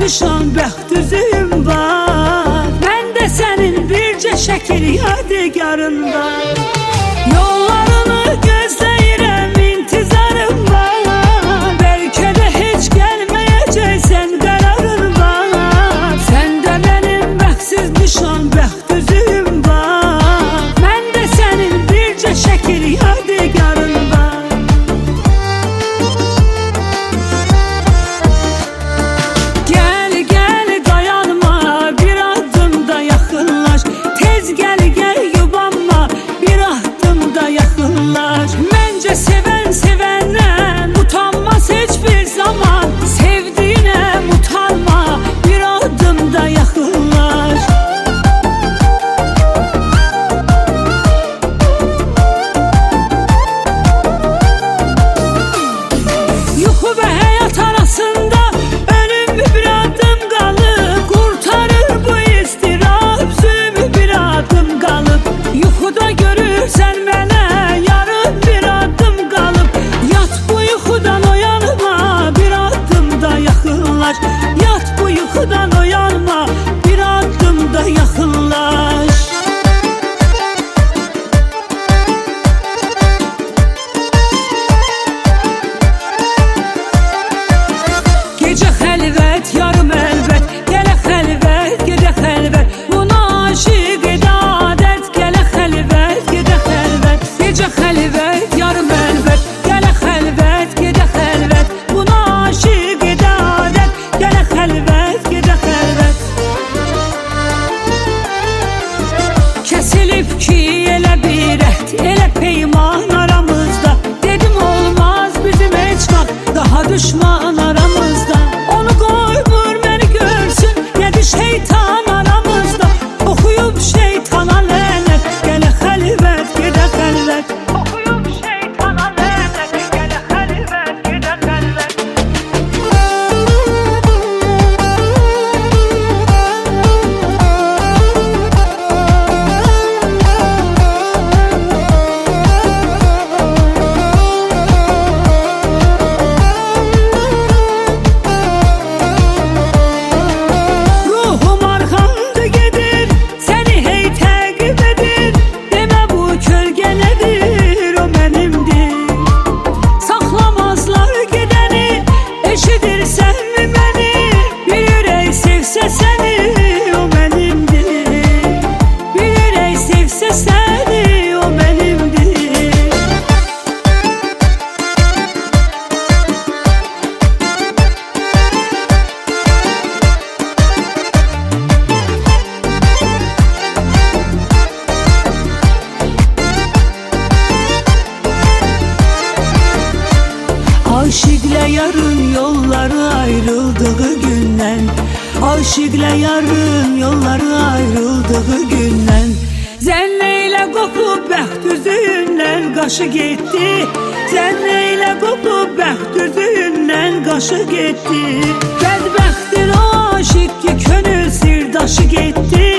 düşan bəxt üzüm var. Məndə sənin bircə şəkil yadigarın var. Yollarını gözləyirəm, intizarım var. Bəlkə də heç gəlməyəcəksən, qərarın var. Səndə mənim bəxtsiz düşan bəxt üzüm var. Məndə sənin bircə şəkil yadigarın var. Gəl, gəl, dayanma, bir addım da yaxınlaş. Tez gəl, gəl, yubanma, bir addım da yaxınlaş. Məncə sevən sevəndən utanmaz heç bir zaman. Sevdiyinə utanma, bir addım da yaxınlaş. Yuxu və həyat arasında ölüm bir addım qalıb. Qurtarır bu istirab, zülmü bir addım qalıb. Yuxuda görürsən mənə yarım bir addım qalıb. Yat bu yuxudan oyanma, bir addım da yaxınlaş. Yat bu yuxudan oyanma, bir addım da yaxınlaş. Gecə xəlvət, yarım əlvət, gələ xəlvət, gedə xəlvət. Buna aşiq edə adət, gələ xəlvət, gedə xəlvət. Gecə xəlvət, yarım əlvət, gələ xəlvət, gedə xəlvət. Buna aşiq edə adət, gələ xəlvət, gedə xəlvət. Kəsilib ki elə bir əhd, elə peyman aramızda. Dedim olmaz bizim heç vaxt daha düşman aramızda. Onu qoymur məni görsün, gədi şeytan aramızda. Oxuyub şeytana lənət, gələ xəlvət, gedə xəlvət. Oxuyub şeytana lənət, gələ xəlvət, gedə xəlvət. Ruhum arxamda gedir, səni hey təqib edir. Demə bu kölgə nədir, o mənimdir. Saxlamazlar gedəni, eşidirsənmi məni? Bir ürək sevsə səni, o mənimdir. Bir ürək sevsə səni, o mənimdir. Aşıqlə yarın yolları ayrıldığı gündən. Aşıqlə yarın yolları ayrıldığı gündən. Zənnə ilə qopub bəxt üzündən qaşı getdi. Zənnə ilə qopub bəxt üzündən qaşı getdi. Bədbəxtin o aşıq ki könül sirdaşı getdi.